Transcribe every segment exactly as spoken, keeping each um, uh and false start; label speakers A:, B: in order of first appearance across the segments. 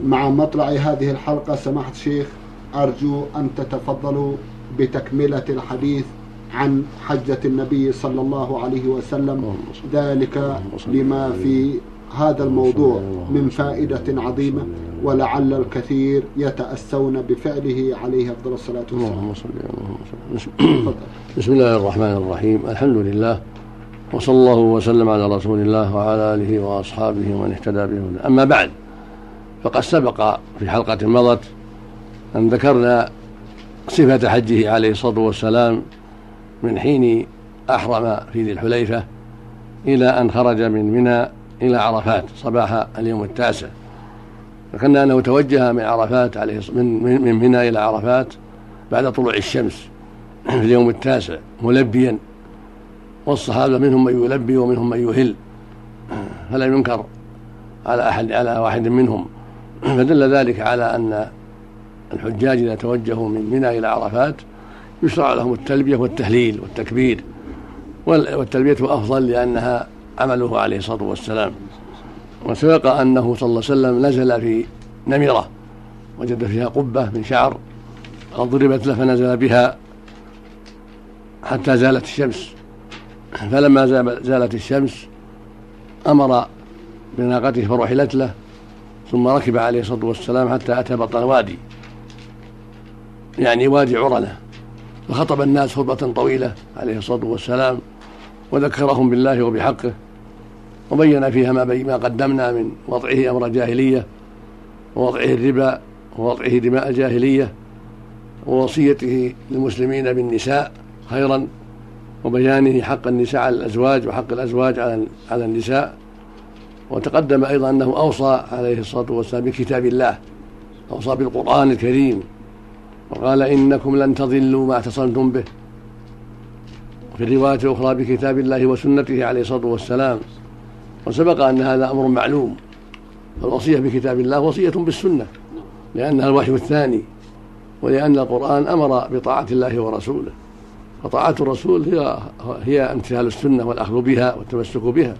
A: مع مطلع هذه الحلقة سماحة الشيخ أرجو أن تتفضلوا بتكملة الحديث عن حجة النبي صلى الله عليه وسلم، ذلك لما في هذا الموضوع من فائدة عظيمة، ولعل الكثير يتأسون بفعله عليه أفضل الصلاة والسلام.
B: بسم الله الرحمن الرحيم، الحمد لله وصلى الله وسلم على رسول الله وعلى آله وأصحابه ومن اهتدى به. أما بعد، فقد سبق في حلقة مضت أن ذكرنا صفة حجه عليه الصلاة والسلام من حين أحرم في ذي الحليفة إلى أن خرج من منى إلى عرفات صباح اليوم التاسع. ذكرنا أنه توجه من عرفات عليه من من منى إلى عرفات بعد طلوع الشمس في اليوم التاسع ملبيا، والصحابة منهم من يلبي ومنهم من يهل، فلا ينكر على أحد على واحد منهم. فدل ذلك على أن الحجاج إذا توجهوا من منى إلى عرفات يشرع لهم التلبية والتهليل والتكبير، والتلبية أفضل لأنها عمله عليه الصلاة والسلام. وسبق أنه صلى الله عليه وسلم نزل في نمرة وجد فيها قبة من شعر قد ضربت له فنزل بها حتى زالت الشمس، فلما زالت الشمس أمر بناقته فرحلت له، ثم ركب عليه الصلاة والسلام حتى أتى بطن وادي، يعني وادي عرنة، فخطب الناس خطبة طويلة عليه الصلاة والسلام وذكرهم بالله وبحقه، وبين فيها ما, ما قدمنا من وضعه أمر جاهلية ووضعه الربا ووضعه دماء جاهلية ووصيته للمسلمين بالنساء خيرا، وبيانه حق النساء على الأزواج وحق الأزواج على النساء. وتقدم أيضا أنه أوصى عليه الصلاة والسلام بكتاب الله، أوصى بالقرآن الكريم وقال إنكم لن تضلوا ما اعتصمتم به، وفي الرواية الأخرى بكتاب الله وسنته عليه الصلاة والسلام. وسبق أن هذا أمر معلوم، فالوصية بكتاب الله وصية بالسنة لأنها الوحي الثاني، ولأن القرآن أمر بطاعة الله ورسوله، فطاعة الرسول هي هي امتثال السنة والأخذ بها والتمسك بها.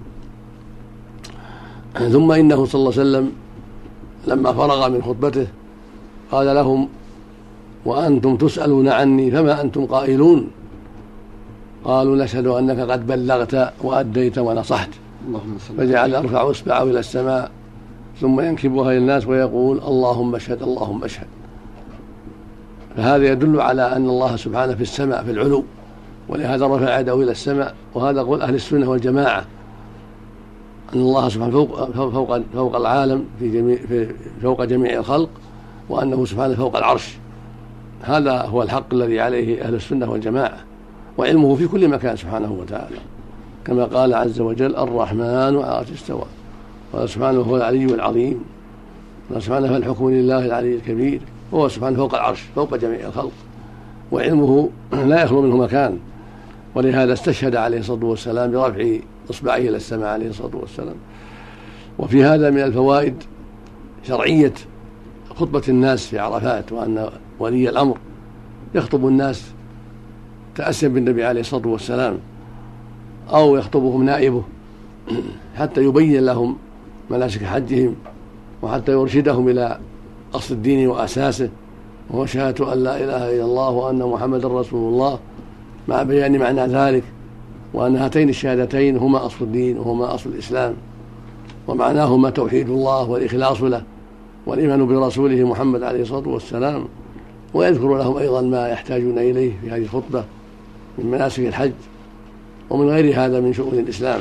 B: ثم إنه صلى الله عليه وسلم لما فرغ من خطبته قال لهم وأنتم تسألون عني فما أنتم قائلون؟ قالوا نشهد أنك قد بلغت وأديت ونصحت. فجعل يرفع إصبعه إلى السماء ثم ينكبها إلى الناس ويقول اللهم اشهد اللهم اشهد. فهذا يدل على أن الله سبحانه في السماء في العلو، ولهذا رفع يده إلى السماء. وهذا قول أهل السنة والجماعة أن الله سبحانه فوق, فوق, فوق العالم في جميع في فوق جميع الخلق، وأنه سبحانه فوق العرش. هذا هو الحق الذي عليه أهل السنة والجماعة، وعلمه في كل مكان سبحانه وتعالى، كما قال عز وجل الرحمن على العرش استوى، قال سبحانه هو العلي العظيم، قال سبحانه فالحكم لله العلي الكبير، وهو سبحانه فوق العرش فوق جميع الخلق، وعلمه لا يخلو منه مكان. ولهذا استشهد عليه الصلاة والسلام برفع إصبعه إلى السماء عليه الصلاة والسلام. وفي هذا من الفوائد شرعية خطبة الناس في عرفات، وأن ولي الأمر يخطب الناس تأسيا بالنبي عليه الصلاة والسلام، أو يخطبهم نائبه حتى يبين لهم مناسك حجهم، وحتى يرشدهم إلى أصل الدين وأساسه، وهو شهادة أن لا إله إلا الله وأن محمد رسول الله، مع بيان معنى ذلك، وأن هاتين الشهادتين هما أصل الدين وهما أصل الإسلام، ومعناهما توحيد الله والإخلاص له والإيمان برسوله محمد عليه الصلاة والسلام. ويذكر لهم أيضا ما يحتاجون إليه في هذه الخطبة من مناسك الحج ومن غير هذا من شؤون الإسلام.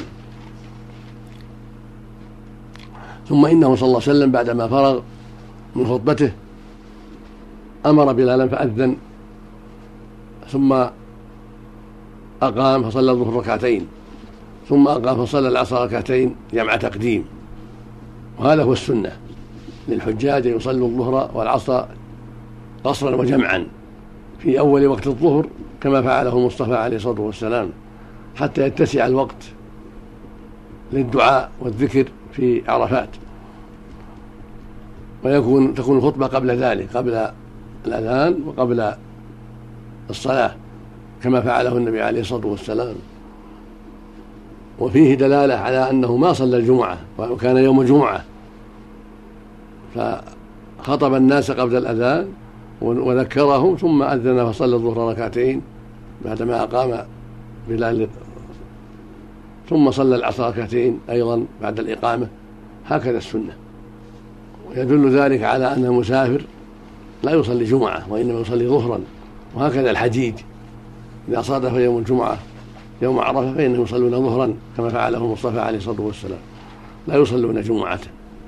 B: ثم إنه صلى الله عليه وسلم بعدما فرغ من خطبته أمر بلالا فأذن، ثم أقام فصلى الظهر ركعتين، ثم أقام فصلى العصر ركعتين جمع تقديم. وهذا هو السنة للحجاج يصلوا الظهر والعصر قصرا وجمعا في أول وقت الظهر كما فعله المصطفى عليه الصلاة والسلام، حتى يتسع الوقت للدعاء والذكر في عرفات، ويكون تكون الخطبة قبل ذلك، قبل الأذان وقبل الصلاة كما فعله النبي عليه الصلاة والسلام. وفيه دلالة على أنه ما صلى الجمعة وكان يوم جمعة، فخطب الناس قبل الأذان وذكرهم، ثم أذن فصلى الظهر ركعتين بعدما أقام بلال، ثم صلى العصر ركعتين أيضا بعد الإقامة. هكذا السنة. ويدل ذلك على أن المسافر لا يصلي جمعة وإنما يصلي ظهرا، وهكذا الحجيج إذا صادف يوم الجمعة يوم عرفة فإنهم يصلون ظهرا كما فعله المصطفى عليه الصلاة والسلام، لا يصلون جمعة.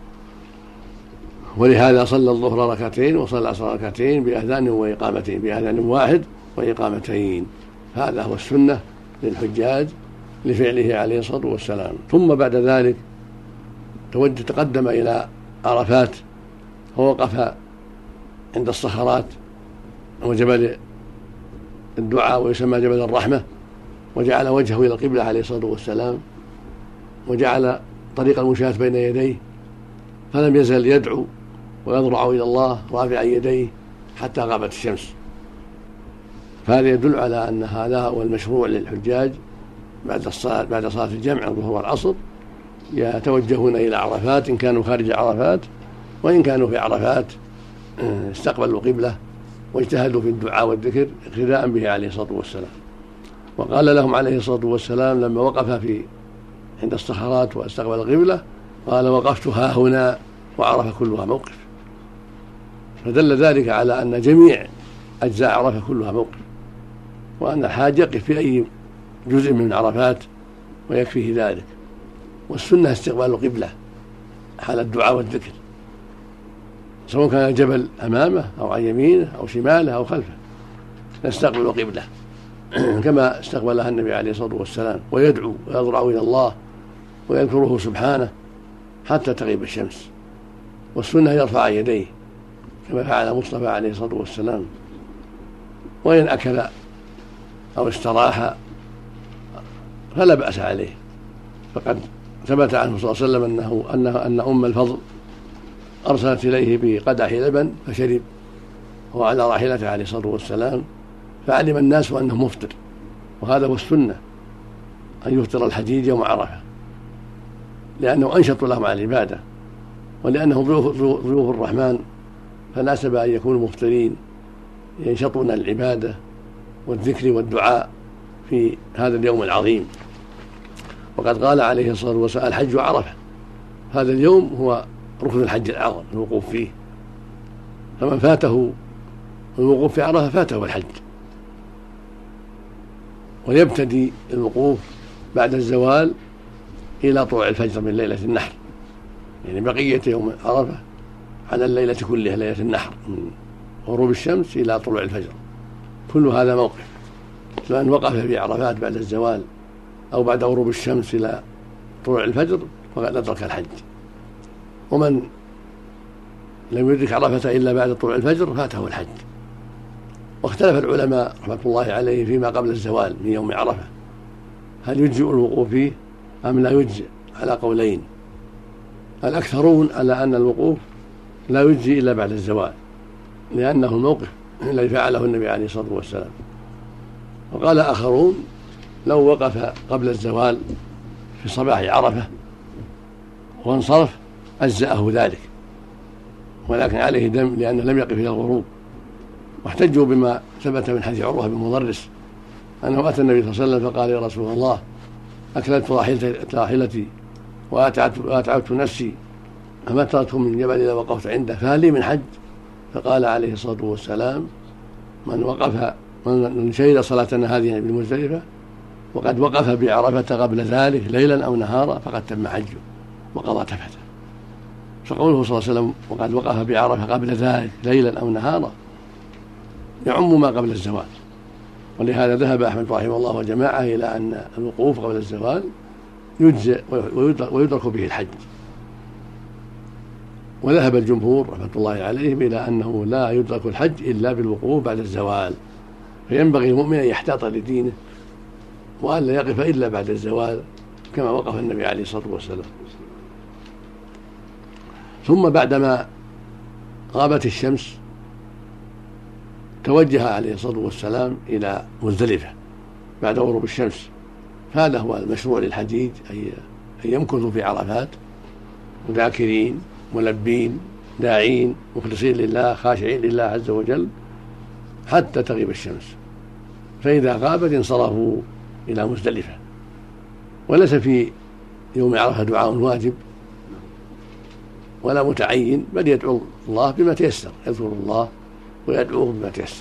B: ولهذا صلى الظهر ركعتين وصلى العصر ركعتين بأذان وإقامتين، بأذان واحد وإقامتين. هذا هو السنة للحجاج لفعله عليه الصلاة والسلام. ثم بعد ذلك توجه تقدم إلى عرفات، ووقف عند الصخرات وجبل الدعاء ويسمى جبل الرحمة، وجعل وجهه إلى القبلة عليه الصلاة والسلام، وجعل طريق المشاة بين يديه، فلم يزل يدعو ويضرع إلى الله رافعا يديه حتى غابت الشمس. فهذا يدل على أن هذا هو المشروع للحجاج بعد الصلاة بعد صلاة الجمع الظهر والعصر، يتوجهون إلى عرفات إن كانوا خارج عرفات، وإن كانوا في عرفات استقبلوا قبلة واجتهدوا في الدعاء والذكر اقتداء به عليه الصلاة والسلام. وقال لهم عليه الصلاة والسلام لما وقف في عند الصخرات واستقبل القبلة قال: وقفت ها هنا وعرفة كلها موقف. فدل ذلك على أن جميع أجزاء عرفة كلها موقف، وأن الحاج يقف في أي جزء من عرفات ويكفيه ذلك. والسنة استقبال القبلة حال الدعاء والذكر، سواء كان الجبل أمامه أو عن يمينه أو شماله أو خلفه، يستقبل القبلة كما استقبلها النبي عليه الصلاة والسلام، ويدعو ويضرع إلى الله ويذكره سبحانه حتى تغيب الشمس. والسنة يرفع يديه كما فعل المصطفى عليه الصلاة والسلام. وإن أكل أو استراح فلا بأس عليه، فقد ثبت عنه صلى الله عليه وسلم أنه أنه أن أم الفضل أرسلت إليه بقدح لبن فشرب وهو على راحلته عليه الصلاة والسلام، فعلم الناس أنه مفطر. وهذا هو السنة، أن يفطر الحجيج يوم عرفة، لأنه أنشط لهم على العبادة، ولأنهم ضيوف الرحمن فناسب أن يكونوا مفطرين ينشطون العبادة والذكر والدعاء في هذا اليوم العظيم. وقد قال عليه الصلاة والسلام: الحج عرفة. هذا اليوم هو ركن الحج الأعظم الوقوف فيه، فمن فاته الوقوف في عرفة فاته الحج. ويبتدي الوقوف بعد الزوال إلى طلوع الفجر من ليلة النحر، يعني بقية يوم عرفة على الليلة كلها، ليلة النحر من غروب الشمس إلى طلوع الفجر، كل هذا موقف. فمن وقف في عرفات بعد الزوال أو بعد غروب الشمس إلى طلوع الفجر فقد أدرك الحج. ومن لم يدرك عرفة إلا بعد طلوع الفجر فاته الحج. واختلف العلماء رحمة الله عليه فيما قبل الزوال من يوم عرفة، هل يجزئ الوقوف فيه أم لا يجزئ؟ على قولين. الأكثرون على أن الوقوف لا يجزي إلا بعد الزوال، لأنه الموقف الذي فعله النبي عليه الصلاة والسلام. وقال آخرون لو وقف قبل الزوال في صباح عرفة وانصرف أجزأه ذلك، ولكن عليه دم لأنه لم يقف إلى الغروب. واحتجوا بما ثبت من حديث عروة بن مضرس أنه أتى النبي صلى الله عليه وسلم فقال: يا رسول الله، أكلت راحلتي وأتعبت نفسي، أما تركتكم من جبل إذا وقفت عنده فهل لي من حج؟ فقال عليه الصلاة والسلام: من وقف من شهد صلاتنا هذه بالمزدلفة وقد وقف بعرفة قبل ذلك ليلا أو نهارا فقد تم حجه وقضى تفته. فقوله صلى الله عليه وسلم وقد وقف بعرفة قبل ذلك ليلا أو نهارا يعم ما قبل الزوال. ولهذا ذهب أحمد رحمه الله وجماعة إلى أن الوقوف قبل الزوال يجزئ ويدرك به الحج. وذهب الجمهور رحمة الله عليهم إلى أنه لا يدرك الحج إلا بالوقوف بعد الزوال، فينبغي المؤمن أن يحتاط لدينه وأن لا يقف إلا بعد الزوال كما وقف النبي عليه الصلاة والسلام. ثم بعدما غابت الشمس توجه عليه الصلاة والسلام إلى مزدلفة بعد غروب الشمس. فهذا هو المشروع للحجيج، أن يمكثوا في عرفات ذاكرين ملبين داعين مخلصين لله خاشعين لله عز وجل حتى تغيب الشمس، فإذا غابت انصرفوا إلى مزدلفة. وليس في يوم عرفة دعاء واجب ولا متعين، بل يدعو الله بما تيسر، يذكر الله ويدعوه بما تيسر.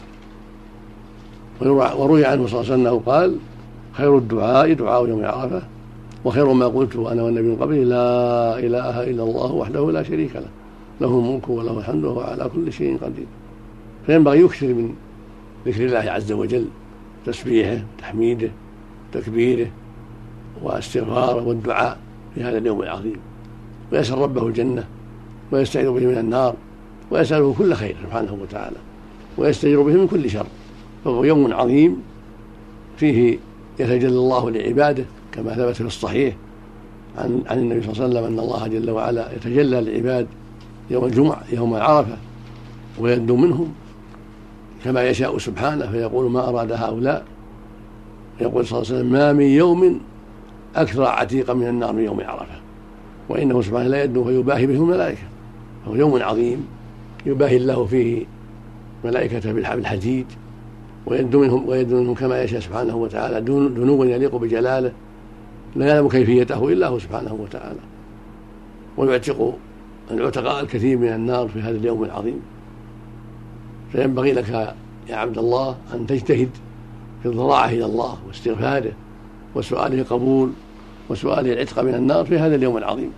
B: وروي عنه صلى الله عليه وسلم قال: خير الدعاء دعاء يوم عرفة، وخير ما قلته أنا والنبي من قبلي لا إله إلا الله وحده لا شريك له، له الملك وله الحمد وهو على كل شيء قدير. فينبغي يكثر من ذكر الله عز وجل، تسبيحه تحميده تكبيره واستغفاره والدعاء في هذا اليوم العظيم، ويسأل ربه الجنة ويستعيذ به من النار ويسأله كل خير سبحانه وتعالى ويستجير به من كل شر. فهو يوم عظيم فيه يتجلى الله لعباده كما ثبت في الصحيح عن عن النبي صلى الله عليه وسلم أن الله جل وعلا يتجلى للعباد يوم الجمعة يوم عرفة ويدنو منهم كما يشاء سبحانه، فيقول: ما أراد هؤلاء. يقول صلى الله عليه وسلم: ما من يوم أكثر عتيقا من النار من يوم عرفة، وإنه سبحانه لا يدنو فيباهي به الملائكة. فهو يوم عظيم يباهي الله فيه ملائكته بالحديد ويدنو منهم ويدنو منهم كما يشاء سبحانه وتعالى دنوا يليق بجلاله لا يعلم كيفيته إلا هو سبحانه وتعالى، ويعتق العتقاء الكثير من النار في هذا اليوم العظيم. فينبغي لك يا عبد الله أن تجتهد في الضراعة إلى الله واستغفاره وسؤاله قبول وسؤاله العتق من النار في هذا اليوم العظيم.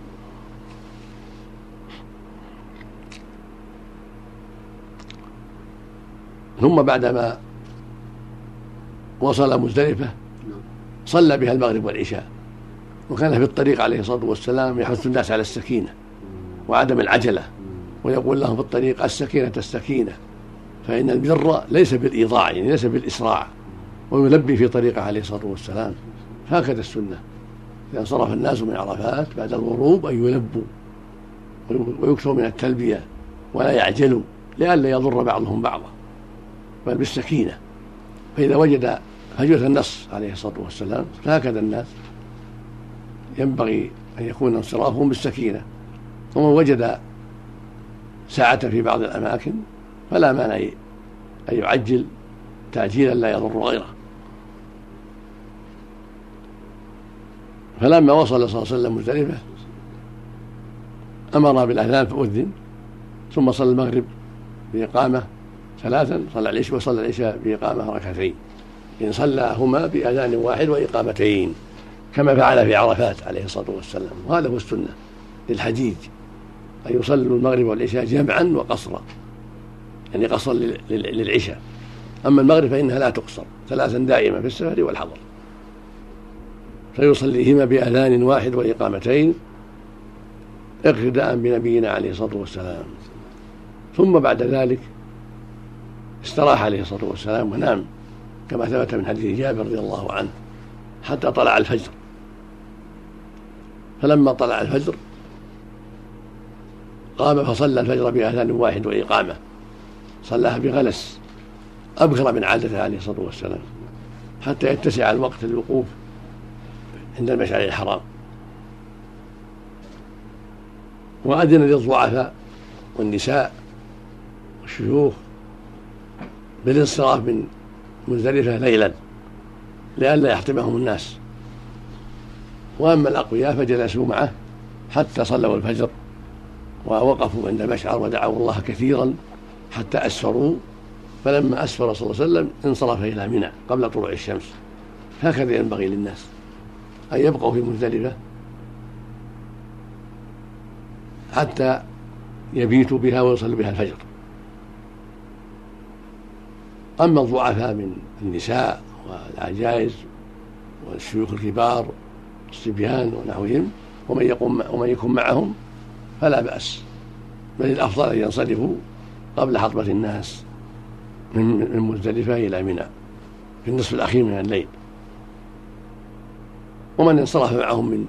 B: ثم بعدما وصل مزدلفة صلى بها المغرب والعشاء، وكان في الطريق عليه الصلاة والسلام يحث الناس على السكينة وعدم العجلة، ويقول لهم في الطريق: السكينة السكينة، فإن البر ليس بالإيضاع يعني ليس بالإسراع، ويلبي في طريقه عليه الصلاة والسلام. هكذا السنة إذا انصرف الناس من عرفات بعد الغروب أن يلبوا ويكثروا من التلبية ولا يعجلوا لئلا يضر بعضهم بعضا، بل بالسكينة. فإذا وجد فجوة النص عليه الصلاة والسلام فهكذا الناس ينبغي أن يكون انصرافهم بالسكينة. ومن وجد ساعة في بعض الأماكن فلا مانع أن يعجل تعجيلا لا يضر غيره. فلما وصل صلى الله عليه وسلم مزدلفة أمر بالأذان فأذن، ثم صلى المغرب بإقامة ثلاثا، صلى العشاء وصلى العشاء بإقامة ركعتين، إن صلاهما بأذان واحد وإقامتين كما فعل في عرفات عليه الصلاة والسلام. وهذا هو السنة للحجيج أن يصلوا المغرب والعشاء جمعا وقصرا، يعني قصرا للعشاء. أما المغرب فإنها لا تقصر، ثلاثا دائما في السفر والحضر، فيصليهما بأذان واحد وإقامتين اقتداء بنبينا عليه الصلاة والسلام. ثم بعد ذلك استراح عليه الصلاة والسلام ونام كما ثبت من حديث جابر رضي الله عنه حتى طلع الفجر. فلما طلع الفجر قام فصلى الفجر بأذان واحد وإقامة، صلاها بغلس أبكر من عادته عليه الصلاة والسلام حتى يتسع الوقت للوقوف عند المشعر الحرام. وأذن للضعفاء والنساء والشيوخ بالانصراف من مزدلفة ليلا لئلا يحطمهم الناس. وأما الأقوياء فجلسوا معه حتى صلوا الفجر ووقفوا عند المشعر ودعوا الله كثيرا حتى أسفروا. فلما أسفر صلى الله عليه وسلم انصرف إلى منى قبل طلوع الشمس. هكذا ينبغي للناس أن يبقوا في مزدلفة حتى يبيتوا بها ويصلوا بها الفجر. أما الضعفاء من النساء والعجائز والشيوخ الكبار والصبيان ونحوهم ومن يقوم ومن يكون معهم فلا بأس، بل الأفضل أن ينصرفوا قبل حطبة الناس من مزدلفة إلى منى في النصف الأخير من الليل. ومن انصرف معهم من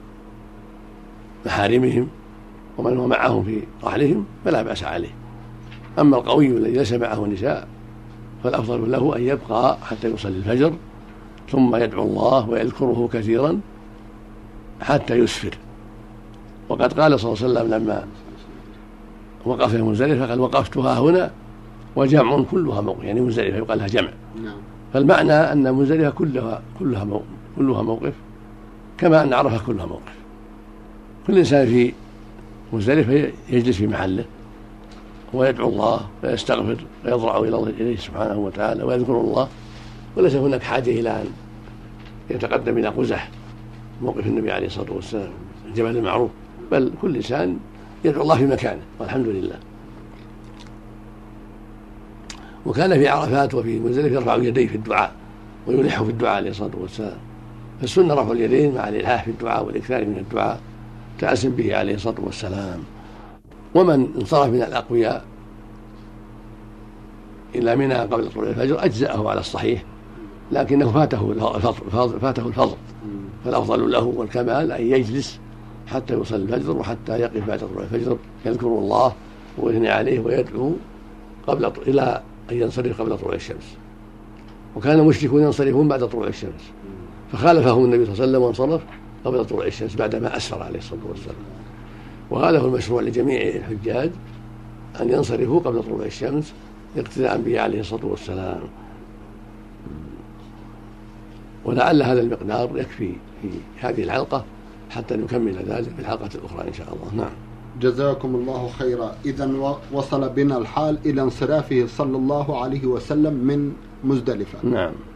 B: محارمهم ومن هو معهم في رحلهم فلا بأس عليه. أما القوي الذي ليس معه نساء فالأفضل له أن يبقى حتى يصلي الفجر ثم يدعو الله ويذكره كثيرا حتى يسفر. وقد قال صلى الله عليه وسلم لما وقف في مزدلفة قال وقفتها هنا وجمع كلها موقف، يعني مزدلفة يقال لها جمع.
A: نعم.
B: فالمعنى أن مزدلفة كلها كلها موقف كلها موقف كما أن عرفة كلها موقف. كل إنسان في مزدلفة يجلس في محله ويدعو الله ويستغفر ويضرع إليه سبحانه وتعالى ويذكر الله، وليس هناك حاجة إلى أن يتقدم إلى قزح موقف النبي عليه الصلاة والسلام الجبل المعروف، بل كل إنسان يدعو الله في مكانه والحمد لله. وكان في عرفات وفي مزدلفة يرفع يديه في الدعاء ويلح في الدعاء عليه الصلاة والسلام، فالسنة رفع اليدين مع الإلحاح في الدعاء والإكثار من الدعاء تأسم به عليه الصلاة والسلام. ومن انصرف من الأقوياء إلى منى قبل طلوع الفجر أجزأه على الصحيح، لكنه فاته الفضل, فاته الفضل فالأفضل له والكمال أن يجلس حتى يوصل الفجر وحتى يقف بعد طلوع الفجر يذكر الله ويثني عليه ويدعو قبل إلى أن ينصرف قبل طلوع الشمس. وكان المشركون ينصرفون بعد طلوع الشمس فخالفهم النبي صلى الله عليه وسلم وانصرف قبل طلوع الشمس بعدما أسفر عليه الصلاة والسلام. وهذا هو المشروع لجميع الحجاج أن ينصرفوا قبل طلوع الشمس اقتداء به عليه الصلاة والسلام. ولعل هذا المقدار يكفي في هذه الحلقة حتى نكمل ذلك في الحلقة الأخرى إن شاء الله. نعم.
A: جزاكم الله خيرا. إذن وصل بنا الحال إلى انصرافه صلى الله عليه وسلم من مزدلفة.
B: نعم.